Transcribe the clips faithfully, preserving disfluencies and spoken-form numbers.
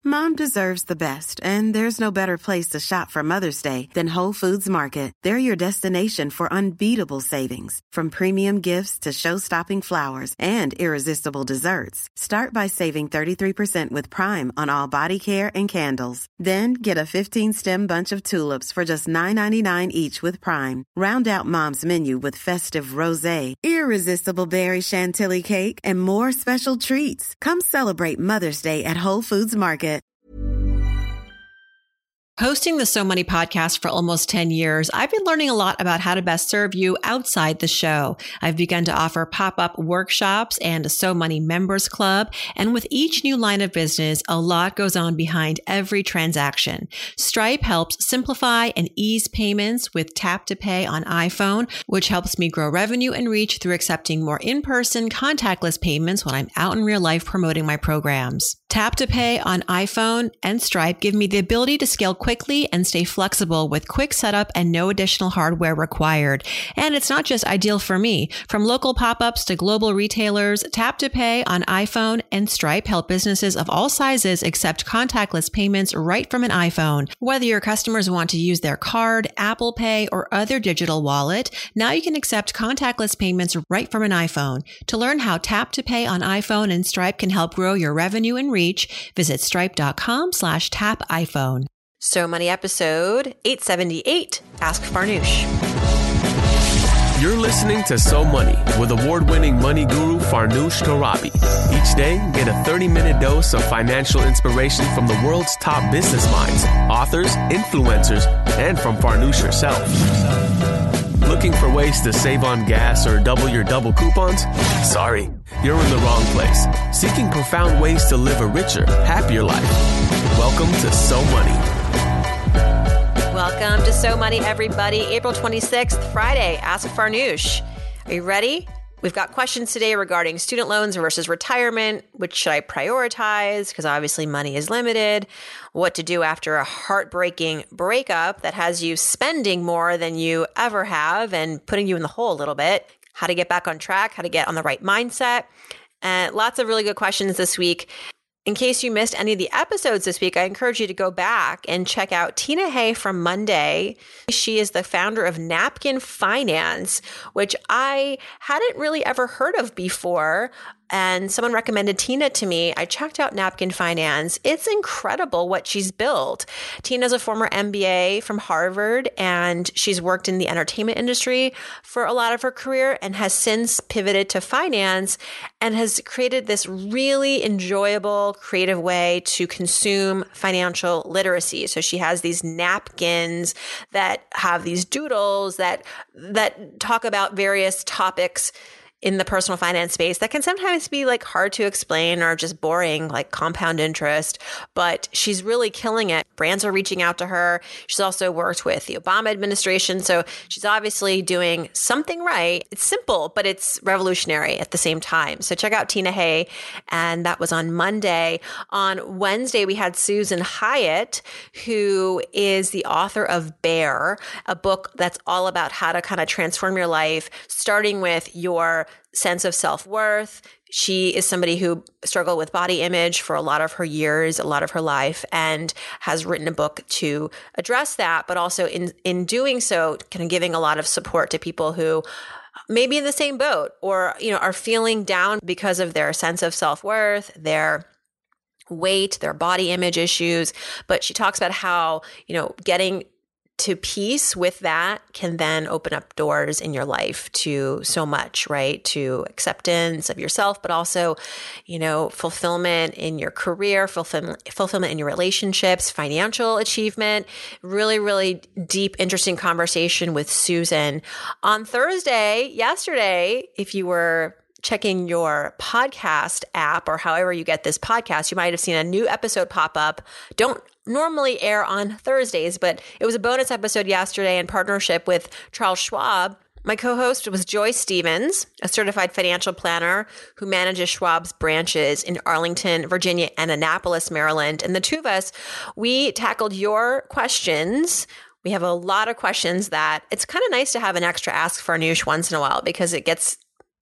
Mom deserves the best, and there's no better place to shop for Mother's Day than Whole Foods Market. They're your destination for unbeatable savings, from premium gifts to show-stopping flowers and irresistible desserts. Start by saving thirty-three percent with Prime on all body care and candles. Then get a fifteen-stem bunch of tulips for just nine ninety-nine each with Prime. Round out Mom's menu with festive rosé, irresistible berry chantilly cake, and more special treats. Come celebrate Mother's Day at Whole Foods Market. Hosting the So Money podcast for almost ten years, I've been learning a lot about how to best serve you outside the show. I've begun to offer pop-up workshops and a So Money members club. And with each new line of business, a lot goes on behind every transaction. Stripe helps simplify and ease payments with Tap to Pay on iPhone, which helps me grow revenue and reach through accepting more in-person contactless payments when I'm out in real life promoting my programs. Tap to Pay on iPhone and Stripe give me the ability to scale quickly and stay flexible with quick setup and no additional hardware required. And it's not just ideal for me. From local pop-ups to global retailers, Tap to Pay on iPhone and Stripe help businesses of all sizes accept contactless payments right from an iPhone. Whether your customers want to use their card, Apple Pay, or other digital wallet, now you can accept contactless payments right from an iPhone. To learn how Tap to Pay on iPhone and Stripe can help grow your revenue and reach, visit stripe.com slash tap iPhone. So Money episode eight seventy-eight, Ask Farnoosh. You're listening to So Money with award-winning money guru Farnoosh Torabi. Each day, get a thirty-minute dose of financial inspiration from the world's top business minds, authors, influencers, and from Farnoosh herself. Looking for ways to save on gas or double your double coupons? Sorry, you're in the wrong place. Seeking profound ways to live a richer, happier life. Welcome to So Money. Welcome to So Money, everybody. April twenty-sixth, Friday. Ask Farnoosh. Are you ready? We've got questions today regarding student loans versus retirement. Which should I prioritize? Because obviously money is limited. What to do after a heartbreaking breakup that has you spending more than you ever have and putting you in the hole a little bit. How to get back on track, how to get on the right mindset. And lots of really good questions this week. In case you missed any of the episodes this week, I encourage you to go back and check out Tina Hay from Monday. She is the founder of Napkin Finance, which I hadn't really ever heard of before. And someone recommended Tina to me. I checked out Napkin Finance. It's incredible what she's built. Tina's a former M B A from Harvard, and she's worked in the entertainment industry for a lot of her career and has since pivoted to finance and has created this really enjoyable, creative way to consume financial literacy. So she has these napkins that have these doodles that that talk about various topics in the personal finance space that can sometimes be like hard to explain or just boring, like compound interest, but she's really killing it. Brands are reaching out to her. She's also worked with the Obama administration. So she's obviously doing something right. It's simple, but it's revolutionary at the same time. So check out Tina Hay. And that was on Monday. On Wednesday, we had Susan Hyatt, who is the author of Bear, a book that's all about how to kind of transform your life, starting with your sense of self-worth. She is somebody who struggled with body image for a lot of her years, a lot of her life, and has written a book to address that, but also in, in doing so, kind of giving a lot of support to people who may be in the same boat or, you know, are feeling down because of their sense of self-worth, their weight, their body image issues. But she talks about how, you know, getting to peace with that can then open up doors in your life to so much, right? To acceptance of yourself, but also, you know, fulfillment in your career, fulfillment, fulfillment in your relationships, financial achievement. Really, really deep, interesting conversation with Susan. On Thursday, yesterday, if you were checking your podcast app or however you get this podcast, you might have seen a new episode pop up. Don't normally air on Thursdays, but it was a bonus episode yesterday in partnership with Charles Schwab. My co-host was Joy Stevens, a certified financial planner who manages Schwab's branches in Arlington, Virginia, and Annapolis, Maryland. And the two of us, we tackled your questions. We have a lot of questions that it's kind of nice to have an extra Ask Farnoosh once in a while because it gets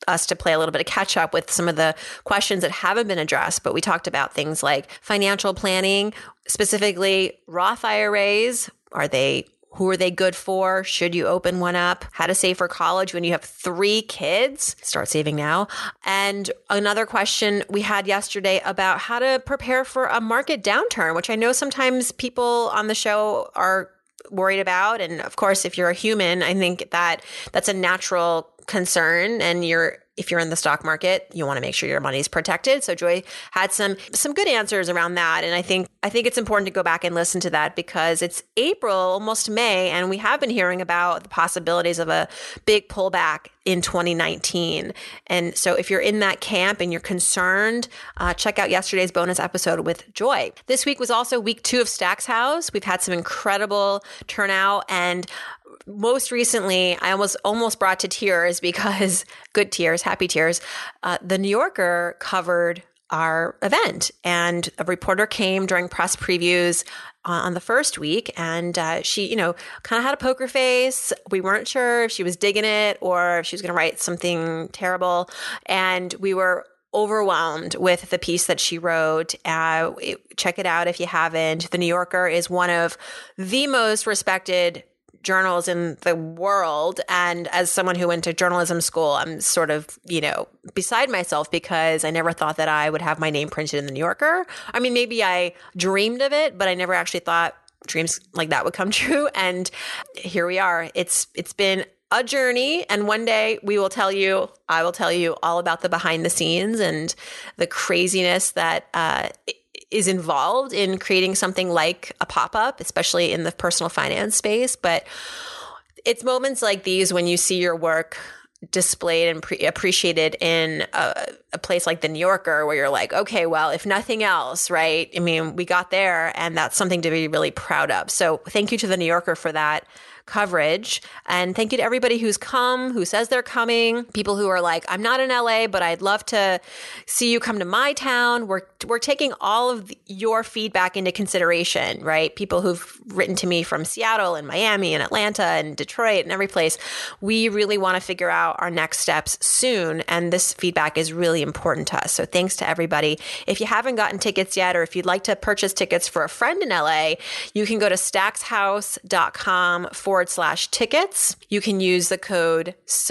us to play a little bit of catch up with some of the questions that haven't been addressed, but we talked about things like financial planning, specifically Roth I R As. Are they Who are they good for? Should you open one up? How to save for college when you have three kids? Start saving now. And another question we had yesterday about how to prepare for a market downturn, which I know sometimes people on the show are worried about. And of course, if you're a human, I think that that's a natural concern. And you're if you're in the stock market, you want to make sure your money is protected. So Joy had some some good answers around that. And I think I think it's important to go back and listen to that because it's April, almost May, and we have been hearing about the possibilities of a big pullback in twenty nineteen. And so if you're in that camp and you're concerned, uh, check out yesterday's bonus episode with Joy. This week was also week two of Stacks House. We've had some incredible turnout, and most recently, I was almost brought to tears because good tears, happy tears. Uh, the New Yorker covered our event, and a reporter came during press previews uh, on the first week, and uh, she, you know, kind of had a poker face. We weren't sure if she was digging it or if she was going to write something terrible, and we were overwhelmed with the piece that she wrote. Uh, check it out if you haven't. The New Yorker is one of the most respected journals in the world. And as someone who went to journalism school, I'm sort of, you know, beside myself because I never thought that I would have my name printed in the New Yorker. I mean, maybe I dreamed of it, but I never actually thought dreams like that would come true. And here we are. It's it's been a journey. And one day we will tell you, I will tell you all about the behind the scenes and the craziness that uh, is involved in creating something like a pop-up, especially in the personal finance space. But it's moments like these when you see your work displayed and pre- appreciated in a, a place like the New Yorker, where you're like, okay, well, if nothing else, right? I mean, we got there, and that's something to be really proud of. So thank you to the New Yorker for that coverage. And thank you to everybody who's come, who says they're coming, people who are like, I'm not in L A, but I'd love to see you come to my town. We're, we're taking all of the, your feedback into consideration, right? People who've written to me from Seattle and Miami and Atlanta and Detroit and every place. We really want to figure out our next steps soon. And this feedback is really important to us. So thanks to everybody. If you haven't gotten tickets yet, or if you'd like to purchase tickets for a friend in L A, you can go to stackshouse.com forward slash tickets. You can use the code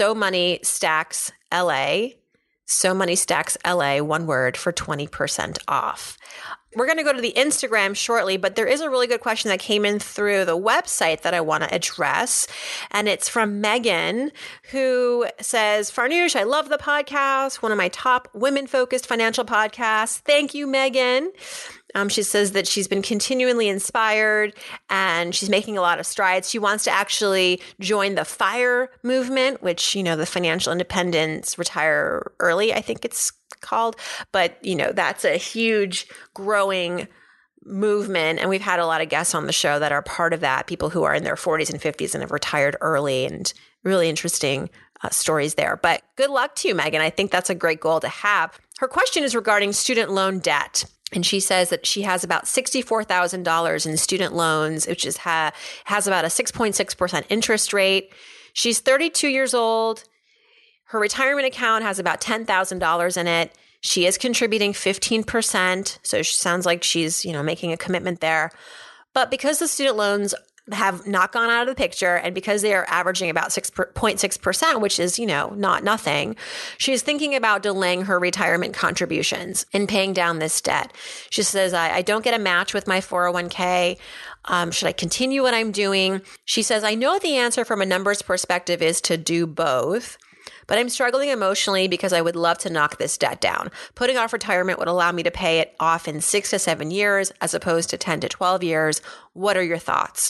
SoMoneyStacksLA, SoMoneyStacksLA, one word, for twenty percent off. We're going to go to the Instagram shortly, but there is a really good question that came in through the website that I want to address. And it's from Megan, who says, Farnoosh, I love the podcast, one of my top women-focused financial podcasts. Thank you, Megan. Um, she says that she's been continually inspired and she's making a lot of strides. She wants to actually join the FIRE movement, which, you know, the Financial Independence Retire Early, I think it's called. But, you know, that's a huge growing movement. And we've had a lot of guests on the show that are part of that, people who are in their forties and fifties and have retired early, and really interesting uh, stories there. But good luck to you, Megan. I think that's a great goal to have. Her question is regarding student loan debt. And she says that she has about sixty-four thousand dollars in student loans, which is ha- has about a six point six percent interest rate. She's thirty-two years old. Her retirement account has about ten thousand dollars in it. She is contributing fifteen percent. So she sounds like she's, you know, making a commitment there. But because the student loans have not gone out of the picture, and because they are averaging about six point six percent, which is, you know, not nothing, she's thinking about delaying her retirement contributions and paying down this debt. She says, I, I don't get a match with my four oh one k. Um, should I continue what I'm doing? She says, I know the answer from a numbers perspective is to do both, but I'm struggling emotionally because I would love to knock this debt down. Putting off retirement would allow me to pay it off in six to seven years as opposed to ten to twelve years. What are your thoughts?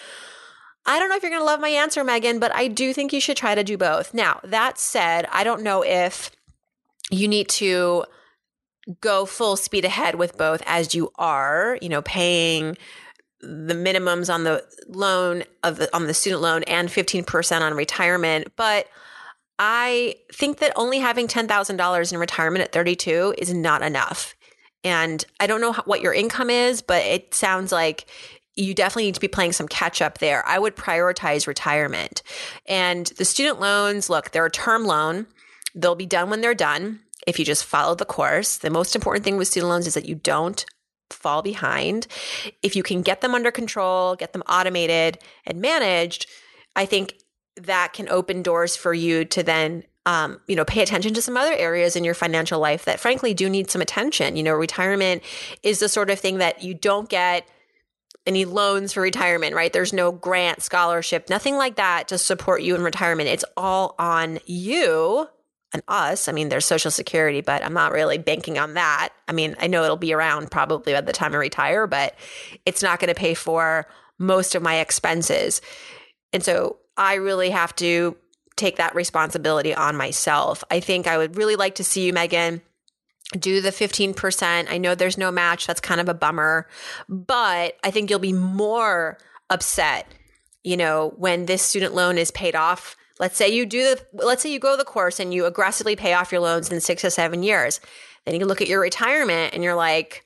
I don't know if you're going to love my answer, Megan, but I do think you should try to do both. Now, that said, I don't know if you need to go full speed ahead with both as you are, you know, paying the minimums on the loan of the, on the student loan and fifteen percent on retirement. But I think that only having ten thousand dollars in retirement at thirty-two is not enough. And I don't know how, what your income is, but it sounds like you definitely need to be playing some catch up there. I would prioritize retirement. And the student loans, look, they're a term loan. They'll be done when they're done if you just follow the course. The most important thing with student loans is that you don't fall behind. If you can get them under control, get them automated and managed, I think that can open doors for you to then Um, you know, pay attention to some other areas in your financial life that frankly do need some attention. You know, retirement is the sort of thing that you don't get any loans for retirement, right? There's no grant, scholarship, nothing like that to support you in retirement. It's all on you and us. I mean, there's Social Security, but I'm not really banking on that. I mean, I know it'll be around probably by the time I retire, but it's not going to pay for most of my expenses. And so I really have to take that responsibility on myself. I think I would really like to see you, Megan, do the fifteen percent. I know there's no match. That's kind of a bummer, but I think you'll be more upset, you know, when this student loan is paid off. Let's say you do the, let's say you go the course and you aggressively pay off your loans in six to seven years. Then you look at your retirement and you're like,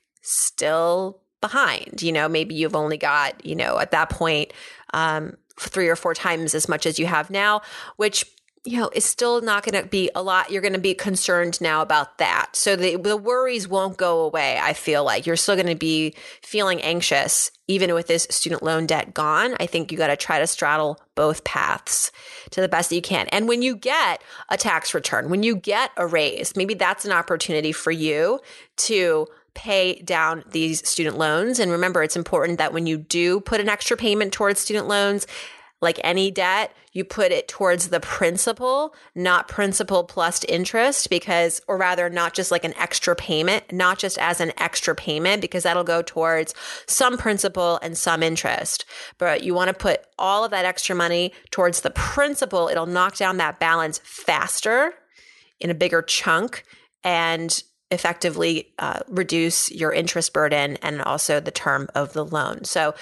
still behind, you know, maybe you've only got, you know, at that point, um, three or four times as much as you have now, which, you know, is still not going to be a lot. You're going to be concerned now about that. So the, the worries won't go away. I feel like you're still going to be feeling anxious, even with this student loan debt gone. I think you got to try to straddle both paths to the best that you can. And when you get a tax return, when you get a raise, maybe that's an opportunity for you to pay down these student loans. And remember, it's important that when you do put an extra payment towards student loans, like any debt, you put it towards the principal, not principal plus interest, because, or rather not just like an extra payment, not just as an extra payment, because that'll go towards some principal and some interest. But you want to put all of that extra money towards the principal. It'll knock down that balance faster in a bigger chunk and effectively uh, reduce your interest burden and also the term of the loan. So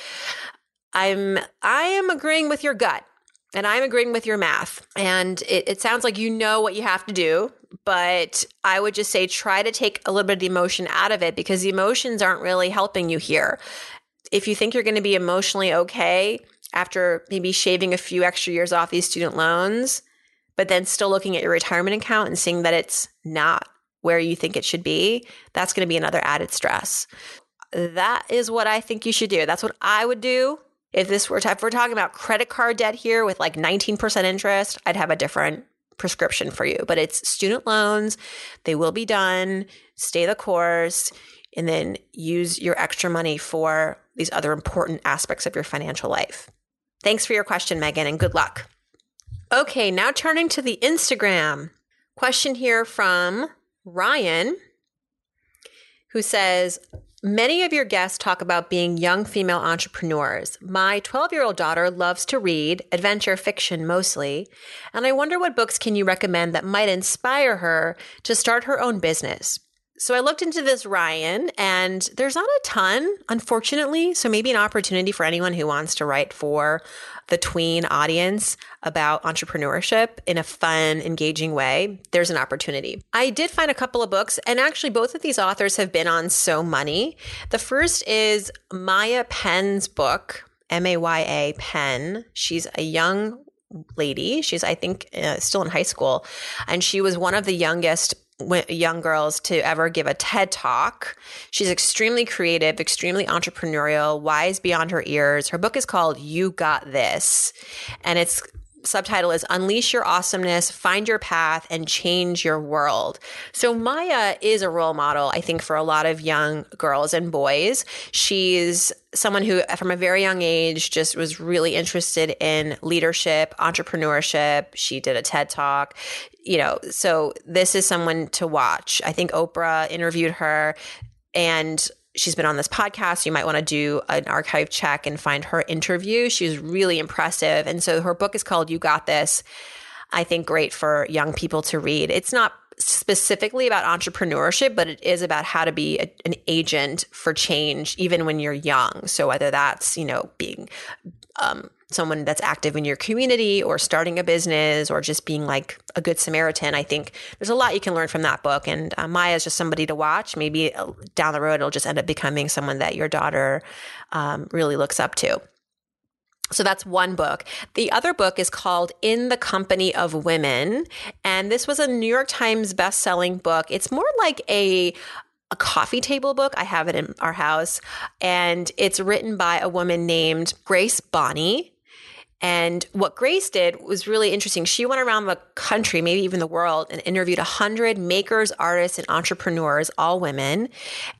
I'm I am agreeing with your gut and I'm agreeing with your math. And it, it sounds like you know what you have to do, but I would just say try to take a little bit of the emotion out of it, because the emotions aren't really helping you here. If you think you're going to be emotionally okay after maybe shaving a few extra years off these student loans, but then still looking at your retirement account and seeing that it's not where you think it should be, that's going to be another added stress. That is what I think you should do. That's what I would do. If this were, if we're talking about credit card debt here with like nineteen percent interest, I'd have a different prescription for you. But it's student loans. They will be done. Stay the course, and then use your extra money for these other important aspects of your financial life. Thanks for your question, Megan, and good luck. Okay, now turning to the Instagram. Question here from Ryan, who says, many of your guests talk about being young female entrepreneurs. My twelve-year-old daughter loves to read, adventure fiction mostly, and I wonder what books can you recommend that might inspire her to start her own business? So I looked into this, Ryan, and there's not a ton, unfortunately. So maybe an opportunity for anyone who wants to write for the tween audience about entrepreneurship in a fun, engaging way. There's an opportunity. I did find a couple of books, and actually both of these authors have been on So Money. The first is Maya Penn's book, M A Y A Penn. She's a young lady. She's, I think, uh, still in high school, and she was one of the youngest young girls to ever give a TED Talk. She's extremely creative, extremely entrepreneurial, wise beyond her ears. Her book is called You Got This, and its subtitle is Unleash Your Awesomeness, Find Your Path, and Change Your World. So Maya is a role model, I think, for a lot of young girls and boys. She's someone who, from a very young age, just was really interested in leadership, entrepreneurship. She did a TED Talk. You know, so this is someone to watch. I think Oprah interviewed her, and she's been on this podcast. You might want to do an archive check and find her interview. She was really impressive. And so her book is called You Got This. I think great for young people to read. It's not specifically about entrepreneurship, but it is about how to be a, an agent for change, even when you're young. So whether that's, you know, being um, someone that's active in your community or starting a business or just being like a good Samaritan, I think there's a lot you can learn from that book. And uh, Maya is just somebody to watch. Maybe down the road, it'll just end up becoming someone that your daughter um, really looks up to. So that's one book. The other book is called In the Company of Women. And this was a New York Times best-selling book. It's more like a a coffee table book. I have it in our house. And it's written by a woman named Grace Bonney. And what Grace did was really interesting. She went around the country, maybe even the world, and interviewed one hundred makers, artists, and entrepreneurs, all women.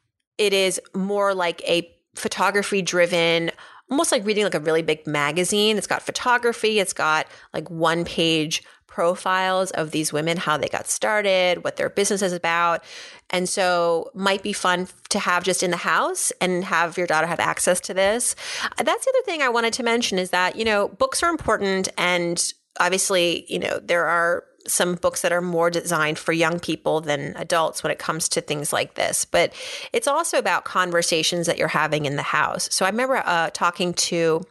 It is more like a photography-driven, almost like reading like a really big magazine. It's got photography. It's got like one-page profiles of these women, how they got started, what their business is about. And so might be fun to have just in the house and have your daughter have access to this. That's the other thing I wanted to mention is that, you know, books are important. And obviously, you know, there are some books that are more designed for young people than adults when it comes to things like this. But it's also about conversations that you're having in the house. So I remember uh, talking to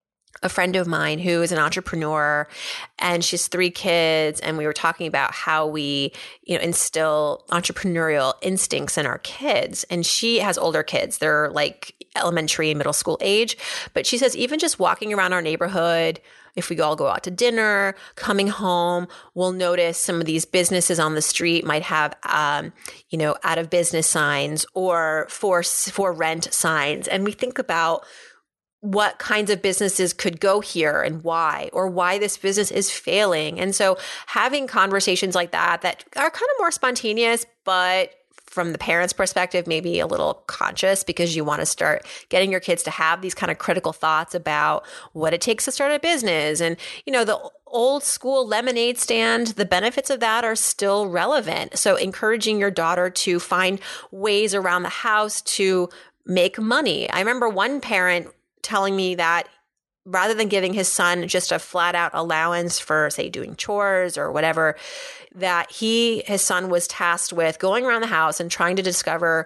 a friend of mine who is an entrepreneur, and she has three kids. And we were talking about how we, you know, instill entrepreneurial instincts in our kids. And she has older kids. They're like elementary and middle school age. But she says, even just walking around our neighborhood, if we all go out to dinner, coming home, we'll notice some of these businesses on the street might have, um, you know, out of business signs or for, for rent signs. And we think about what kinds of businesses could go here and why, or why this business is failing. And so having conversations like that, that are kind of more spontaneous, but from the parents' perspective, maybe a little conscious, because you want to start getting your kids to have these kind of critical thoughts about what it takes to start a business. And, you know, the old school lemonade stand, the benefits of that are still relevant. So encouraging your daughter to find ways around the house to make money. I remember one parent telling me that rather than giving his son just a flat out allowance for, say, doing chores or whatever, that he, his son was tasked with going around the house and trying to discover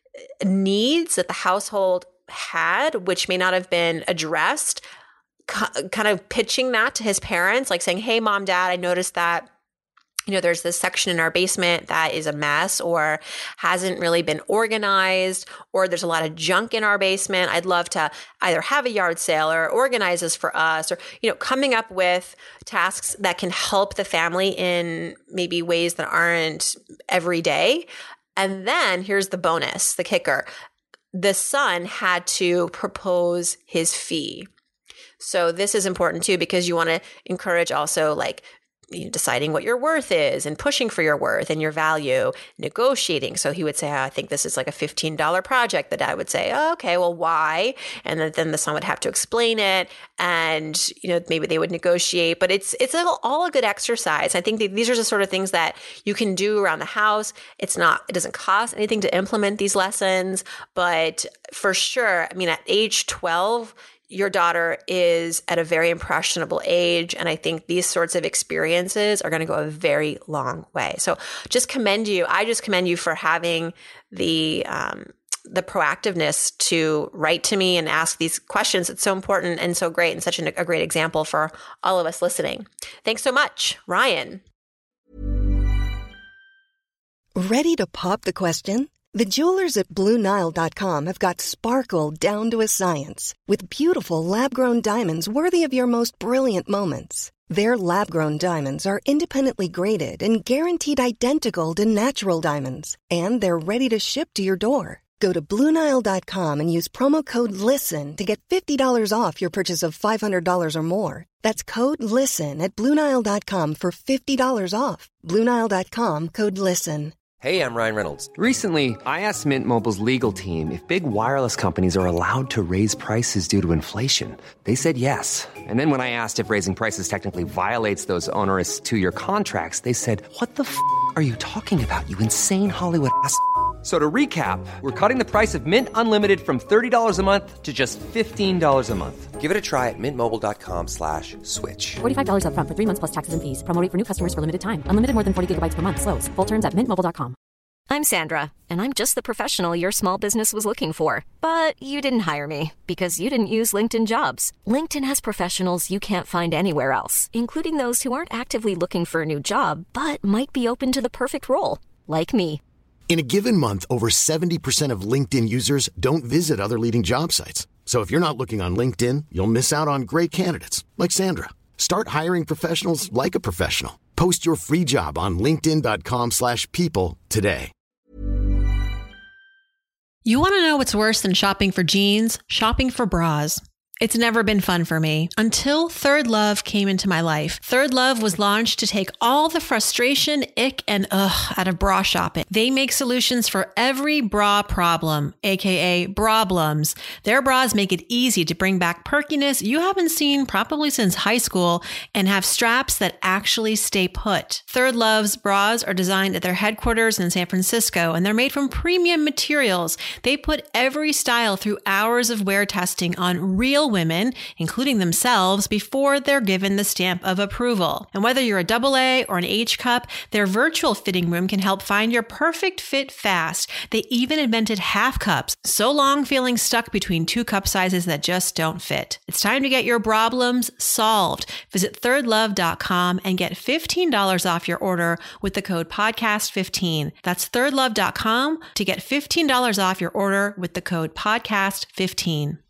needs that the household had, which may not have been addressed, kind of pitching that to his parents, like saying, hey, mom, dad, I noticed that, you know, there's this section in our basement that is a mess or hasn't really been organized, or there's a lot of junk in our basement. I'd love to either have a yard sale or organize this for us, or, you know, coming up with tasks that can help the family in maybe ways that aren't every day. And then here's the bonus, the kicker. The son had to propose his fee. So this is important too, because you want to encourage also like, you know, deciding what your worth is and pushing for your worth and your value, negotiating. So he would say, oh, I think this is like a fifteen dollars project. The dad would say, oh, okay, well, why? And then, then the son would have to explain it. And, you know, maybe they would negotiate, but it's, it's all a good exercise. I think that these are the sort of things that you can do around the house. It's not, it doesn't cost anything to implement these lessons, but for sure, I mean, at age twelve, your daughter is at a very impressionable age. And I think these sorts of experiences are going to go a very long way. So just commend you. I just commend you for having the, um, the proactiveness to write to me and ask these questions. It's so important and so great and such an, a great example for all of us listening. Thanks so much, Ryan. Ready to pop the question? The jewelers at Blue Nile dot com have got sparkle down to a science with beautiful lab-grown diamonds worthy of your most brilliant moments. Their lab-grown diamonds are independently graded and guaranteed identical to natural diamonds, and they're ready to ship to your door. Go to Blue Nile dot com and use promo code LISTEN to get fifty dollars off your purchase of five hundred dollars or more. That's code LISTEN at Blue Nile dot com for fifty dollars off. Blue Nile dot com, code LISTEN. Hey, I'm Ryan Reynolds. Recently, I asked Mint Mobile's legal team if big wireless companies are allowed to raise prices due to inflation. They said yes. And then when I asked if raising prices technically violates those onerous two-year contracts, they said, what the f*** are you talking about, you insane Hollywood ass f- So to recap, we're cutting the price of Mint Unlimited from thirty dollars a month to just fifteen dollars a month. Give it a try at mintmobile.com slash switch. forty-five dollars up front for three months plus taxes and fees. Promo rate for new customers for limited time. Unlimited more than forty gigabytes per month. Slows full terms at mint mobile dot com. I'm Sandra, and I'm just the professional your small business was looking for. But you didn't hire me because you didn't use LinkedIn Jobs. LinkedIn has professionals you can't find anywhere else, including those who aren't actively looking for a new job, but might be open to the perfect role, like me. In a given month, over seventy percent of LinkedIn users don't visit other leading job sites. So if you're not looking on LinkedIn, you'll miss out on great candidates like Sandra. Start hiring professionals like a professional. Post your free job on linkedin dot com slash people today. You want to know what's worse than shopping for jeans? Shopping for bras. It's never been fun for me until Third Love came into my life. Third Love was launched to take all the frustration, ick, and ugh out of bra shopping. They make solutions for every bra problem, aka brablums. Their bras make it easy to bring back perkiness you haven't seen probably since high school and have straps that actually stay put. Third Love's bras are designed at their headquarters in San Francisco, and they're made from premium materials. They put every style through hours of wear testing on real women, including themselves, before they're given the stamp of approval. And whether you're a double A or an H cup, their virtual fitting room can help find your perfect fit fast. They even invented half cups, so long feeling stuck between two cup sizes that just don't fit. It's time to get your problems solved. Visit third love dot com and get fifteen dollars off your order with the code podcast fifteen. That's third love dot com to get fifteen dollars off your order with the code podcast fifteen.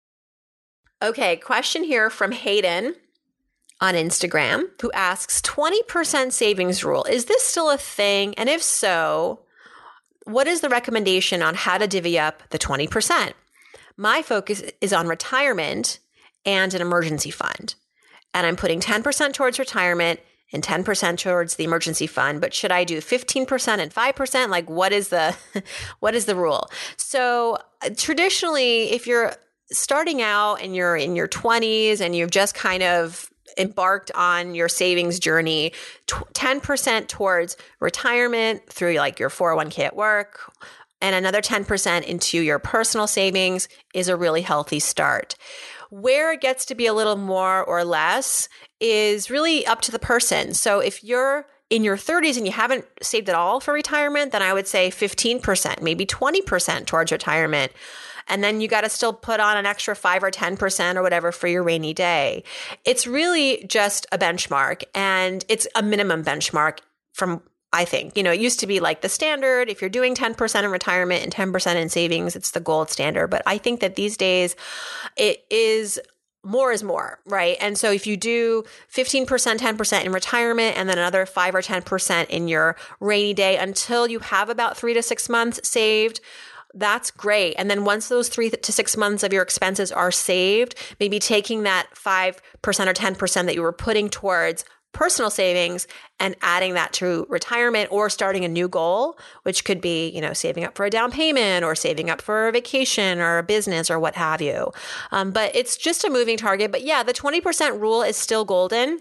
Okay, question here from Hayden on Instagram, who asks, twenty percent savings rule. Is this still a thing? And if so, what is the recommendation on how to divvy up the twenty percent? My focus is on retirement and an emergency fund. And I'm putting ten percent towards retirement and ten percent towards the emergency fund. But should I do fifteen percent and five percent? Like, what is the, what is the rule? So traditionally, if you're starting out and you're in your twenties and you've just kind of embarked on your savings journey, ten percent towards retirement through like your four oh one k at work and another ten percent into your personal savings is a really healthy start. Where it gets to be a little more or less is really up to the person. So if you're in your thirties and you haven't saved at all for retirement, then I would say fifteen percent, maybe twenty percent towards retirement. And then you got to still put on an extra five or ten percent or whatever for your rainy day. It's really just a benchmark, and it's a minimum benchmark from, I think, you know, it used to be like the standard. If you're doing ten percent in retirement and ten percent in savings, it's the gold standard. But I think that these days it is more is more, right? And so if you do fifteen percent, ten percent in retirement and then another five or ten percent in your rainy day until you have about three to six months saved, that's great. And then once those three to six months of your expenses are saved, maybe taking that five percent or ten percent that you were putting towards personal savings and adding that to retirement or starting a new goal, which could be, you know, saving up for a down payment or saving up for a vacation or a business or what have you. Um, but it's just a moving target. But yeah, the twenty percent rule is still golden.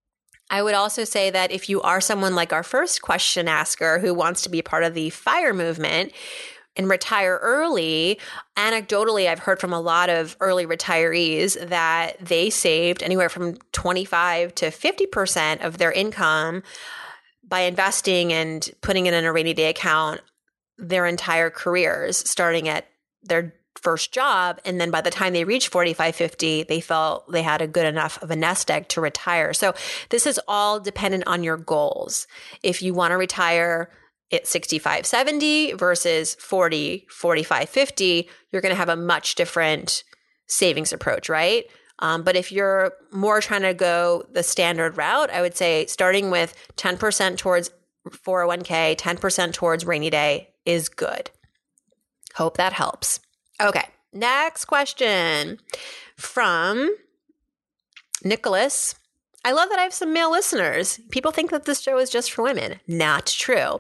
I would also say that if you are someone like our first question asker who wants to be a part of the FIRE movement, and retire early, anecdotally, I've heard from a lot of early retirees that they saved anywhere from twenty-five to fifty percent of their income by investing and putting it in a rainy day account their entire careers, starting at their first job. And then by the time they reached forty-five, fifty, they felt they had a good enough of a nest egg to retire. So this is all dependent on your goals. If you want to retire at sixty-five, seventy versus forty, forty-five, fifty, you're going to have a much different savings approach, right? Um, but if you're more trying to go the standard route, I would say starting with ten percent towards four oh one k, ten percent towards rainy day is good. Hope that helps. Okay, next question from Nicholas. I love that I have some male listeners. People think that this show is just for women. Not true.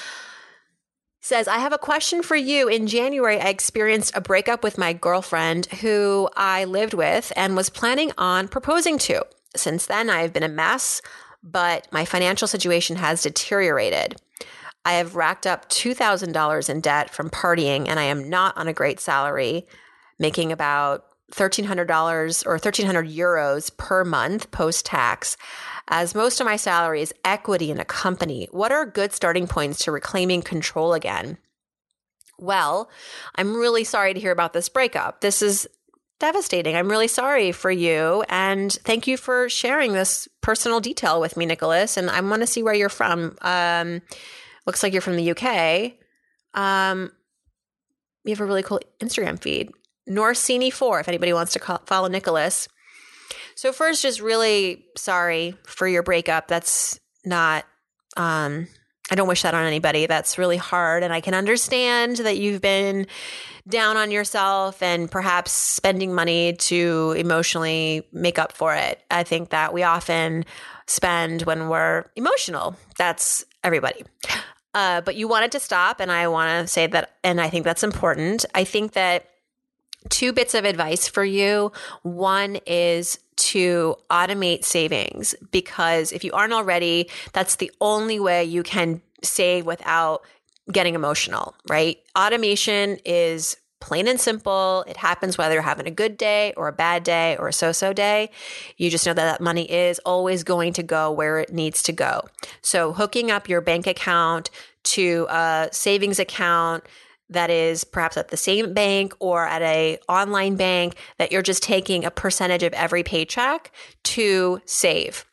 Says, I have a question for you. In January, I experienced a breakup with my girlfriend who I lived with and was planning on proposing to. Since then, I have been a mess, but my financial situation has deteriorated. I have racked up two thousand dollars in debt from partying, and I am not on a great salary, making about thirteen hundred dollars or thirteen hundred euros per month post-tax, as most of my salary is equity in a company. What are good starting points to reclaiming control again? Well, I'm really sorry to hear about this breakup. This is devastating. I'm really sorry for you. And thank you for sharing this personal detail with me, Nicholas. And I want to see where you're from. Um, looks like you're from the U K. Um, you have a really cool Instagram feed. Norsini four, if anybody wants to call, follow Nicholas. So first, just really sorry for your breakup. That's not, um, I don't wish that on anybody. That's really hard. And I can understand that you've been down on yourself and perhaps spending money to emotionally make up for it. I think that we often spend when we're emotional. That's everybody. Uh, but you wanted to stop. And I want to say that, and I think that's important. I think that two bits of advice for you. One is to automate savings, because if you aren't already, that's the only way you can save without getting emotional, right? Automation is plain and simple. It happens whether you're having a good day or a bad day or a so-so day. You just know that that money is always going to go where it needs to go. So hooking up your bank account to a savings account that is perhaps at the same bank or at a online bank that you're just taking a percentage of every paycheck to save.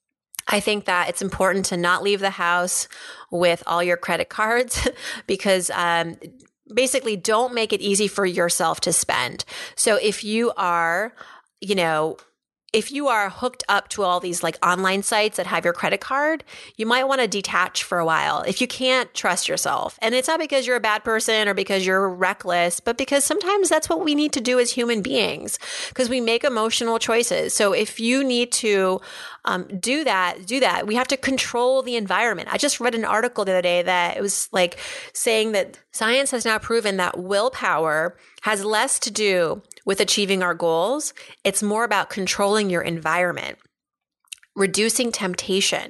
I think that it's important to not leave the house with all your credit cards because um, basically don't make it easy for yourself to spend. So if you are, you know, if you are hooked up to all these like online sites that have your credit card, you might want to detach for a while if you can't trust yourself. And it's not because you're a bad person or because you're reckless, but because sometimes that's what we need to do as human beings because we make emotional choices. So if you need to um, do that, do that. We have to control the environment. I just read an article the other day that it was like saying that science has now proven that willpower has less to do with achieving our goals. It's more about controlling your environment, reducing temptation.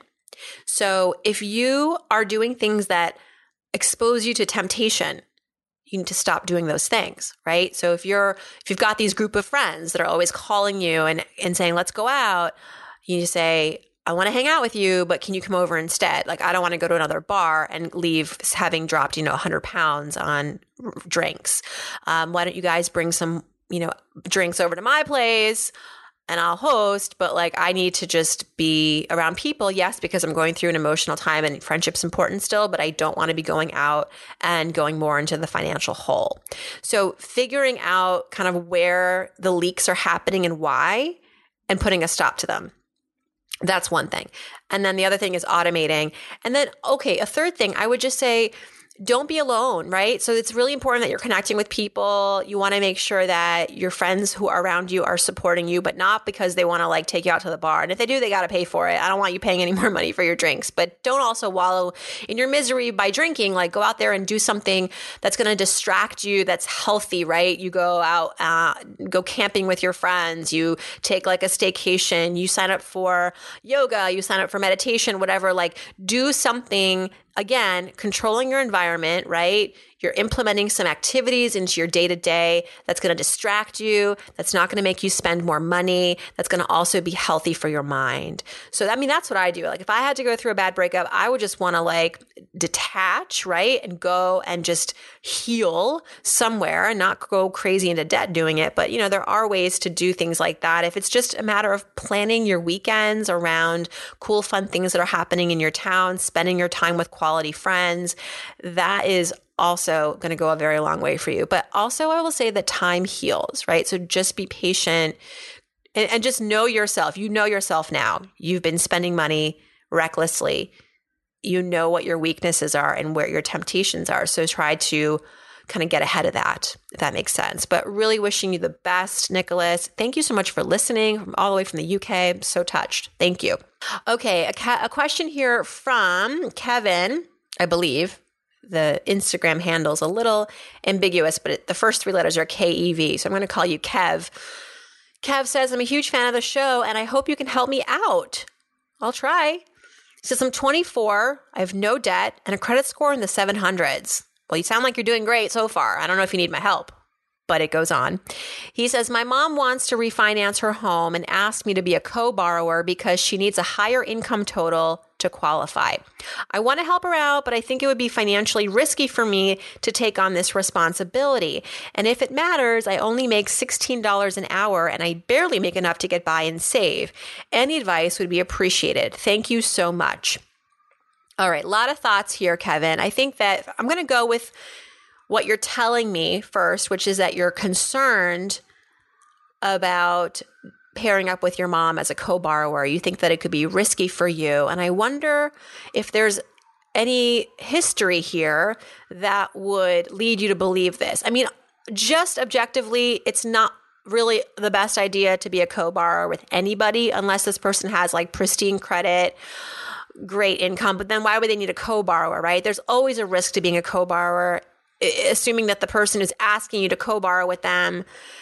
So if you are doing things that expose you to temptation, you need to stop doing those things, right? So if you're, if you've got these group of friends that are always calling you and, and saying, let's go out, you say, I want to hang out with you, but can you come over instead? Like, I don't want to go to another bar and leave having dropped, you know, one hundred pounds on r- drinks. Um, why don't you guys bring some you know, drinks over to my place and I'll host, but like I need to just be around people. Yes, because I'm going through an emotional time and friendship's important still, but I don't want to be going out and going more into the financial hole. So figuring out kind of where the leaks are happening and why and putting a stop to them. That's one thing. And then the other thing is automating. And then, okay, a third thing, I would just say, don't be alone, right? So it's really important that you're connecting with people. You want to make sure that your friends who are around you are supporting you, but not because they want to like take you out to the bar. And if they do, they got to pay for it. I don't want you paying any more money for your drinks, but don't also wallow in your misery by drinking. Like go out there and do something that's going to distract you, that's healthy, right? You go out, uh, go camping with your friends. You take like a staycation. You sign up for yoga. You sign up for meditation, whatever. Like do something. Again, controlling your environment, right? You're implementing some activities into your day-to-day that's going to distract you, that's not going to make you spend more money, that's going to also be healthy for your mind. So, I mean, that's what I do. Like if I had to go through a bad breakup, I would just want to like detach, right? And go and just heal somewhere and not go crazy into debt doing it. But, you know, there are ways to do things like that. If it's just a matter of planning your weekends around cool, fun things that are happening in your town, spending your time with quality friends, that is also going to go a very long way for you. But also I will say that time heals, right? So just be patient and, and just know yourself. You know yourself now. You've been spending money recklessly. You know what your weaknesses are and where your temptations are. So try to kind of get ahead of that, if that makes sense. But really wishing you the best, Nicholas. Thank you so much for listening from all the way from the U K. I'm so touched. Thank you. Okay, a, ca- a question here from Kevin, I believe. The Instagram handle is a little ambiguous, but it, the first three letters are K E V. So I'm going to call you Kev. Kev says, I'm a huge fan of the show and I hope you can help me out. I'll try. He says, I'm twenty-four. I have no debt and a credit score in the seven hundreds. Well, you sound like you're doing great so far. I don't know if you need my help, but it goes on. He says, my mom wants to refinance her home and asked me to be a co-borrower because she needs a higher income total to qualify. I want to help her out, but I think it would be financially risky for me to take on this responsibility. And if it matters, I only make sixteen dollars an hour and I barely make enough to get by and save. Any advice would be appreciated. Thank you so much. All right, a lot of thoughts here, Kevin. I think that I'm going to go with what you're telling me first, which is that you're concerned about pairing up with your mom as a co-borrower. You think that it could be risky for you. And I wonder if there's any history here that would lead you to believe this. I mean, just objectively, it's not really the best idea to be a co-borrower with anybody unless this person has like pristine credit, great income. But then why would they need a co-borrower, right? There's always a risk to being a co-borrower, assuming that the person who's asking you to co-borrow with them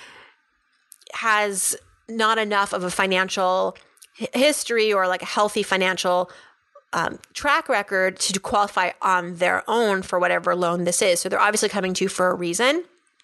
has not enough of a financial history or like a healthy financial um, track record to qualify on their own for whatever loan this is. So they're obviously coming to you for a reason.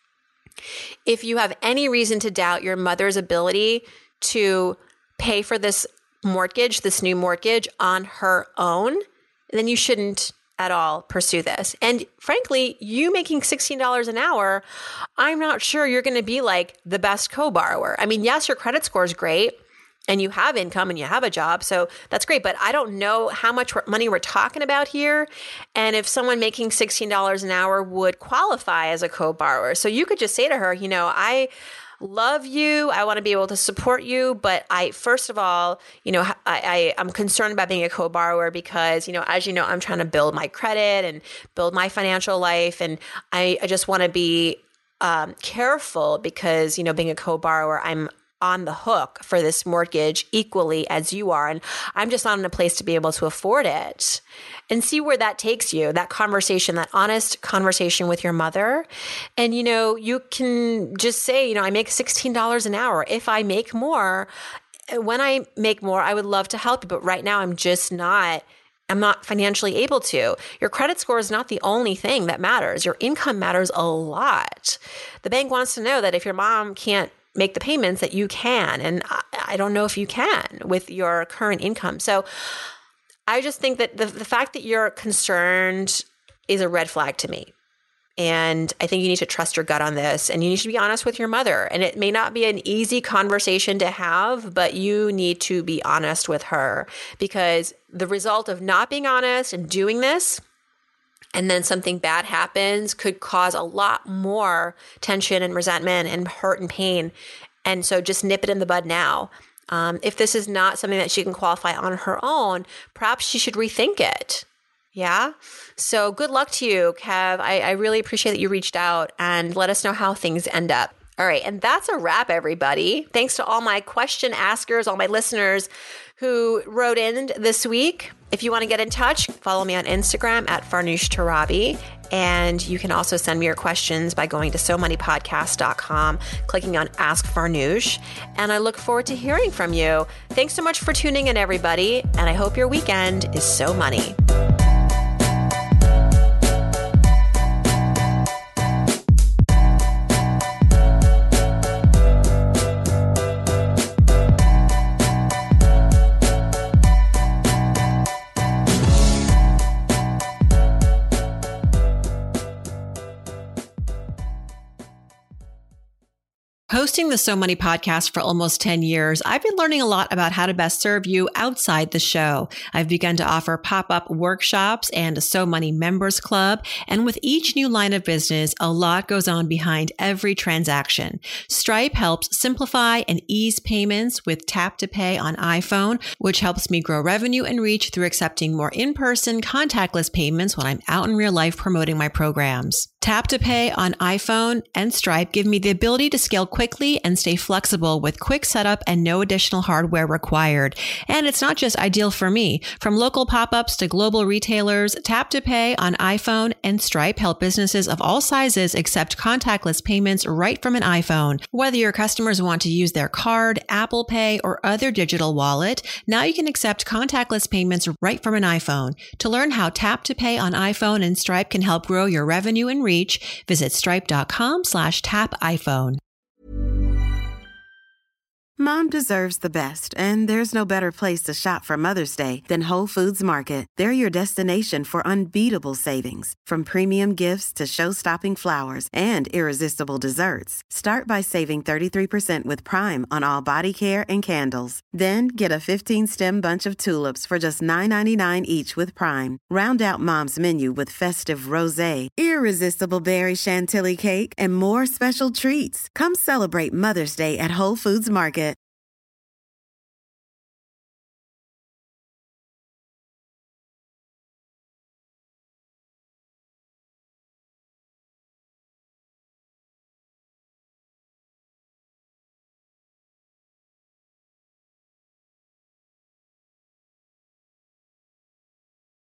If you have any reason to doubt your mother's ability to pay for this mortgage, this new mortgage on her own, then you shouldn't at all pursue this. And frankly, you making sixteen dollars an hour, I'm not sure you're going to be like the best co-borrower. I mean, yes, your credit score is great and you have income and you have a job, so that's great. But I don't know how much money we're talking about here and if someone making sixteen dollars an hour would qualify as a co-borrower. So you could just say to her, you know, I love you. I want to be able to support you. But I, first of all, you know, I, I, I'm concerned about being a co-borrower because, you know, as you know, I'm trying to build my credit and build my financial life. And I, I just want to be um, careful because, you know, being a co-borrower, I'm on the hook for this mortgage equally as you are. And I'm just not in a place to be able to afford it. And see where that takes you, that conversation, that honest conversation with your mother. And, you know, you can just say, you know, I make sixteen dollars an hour. If I make more, when I make more, I would love to help you. But right now I'm just not, I'm not financially able to. Your credit score is not the only thing that matters. Your income matters a lot. The bank wants to know that if your mom can't make the payments that you can. And I, I don't know if you can with your current income. So I just think that the, the fact that you're concerned is a red flag to me. And I think you need to trust your gut on this and you need to be honest with your mother. And it may not be an easy conversation to have, but you need to be honest with her because the result of not being honest and doing this and then something bad happens could cause a lot more tension and resentment and hurt and pain. And so just nip it in the bud now. Um, if this is not something that she can qualify on her own, perhaps she should rethink it. Yeah. So good luck to you, Kev. I, I really appreciate that you reached out and let us know how things end up. All right. And that's a wrap, everybody. Thanks to all my question askers, all my listeners who wrote in this week. If you want to get in touch, follow me on Instagram at Farnoosh Torabi. And you can also send me your questions by going to so money podcast dot com, clicking on Ask Farnoosh. And I look forward to hearing from you. Thanks so much for tuning in, everybody. And I hope your weekend is so money. Hosting the So Money podcast for almost ten years, I've been learning a lot about how to best serve you outside the show. I've begun to offer pop-up workshops and a So Money members club. And with each new line of business, a lot goes on behind every transaction. Stripe helps simplify and ease payments with Tap to Pay on iPhone, which helps me grow revenue and reach through accepting more in-person contactless payments when I'm out in real life promoting my programs. Tap to Pay on iPhone and Stripe give me the ability to scale quickly and stay flexible with quick setup and no additional hardware required. And it's not just ideal for me. From local pop-ups to global retailers, Tap to Pay on iPhone and Stripe help businesses of all sizes accept contactless payments right from an iPhone. Whether your customers want to use their card, Apple Pay, or other digital wallet, now you can accept contactless payments right from an iPhone. To learn how Tap to Pay on iPhone and Stripe can help grow your revenue and reach, visit stripe dot com slash tap iPhone. Mom deserves the best, and there's no better place to shop for Mother's Day than Whole Foods Market. They're your destination for unbeatable savings, from premium gifts to show-stopping flowers and irresistible desserts. Start by saving thirty-three percent with Prime on all body care and candles. Then get a fifteen-stem bunch of tulips for just nine ninety-nine each with Prime. Round out Mom's menu with festive rosé, irresistible berry chantilly cake, and more special treats. Come celebrate Mother's Day at Whole Foods Market.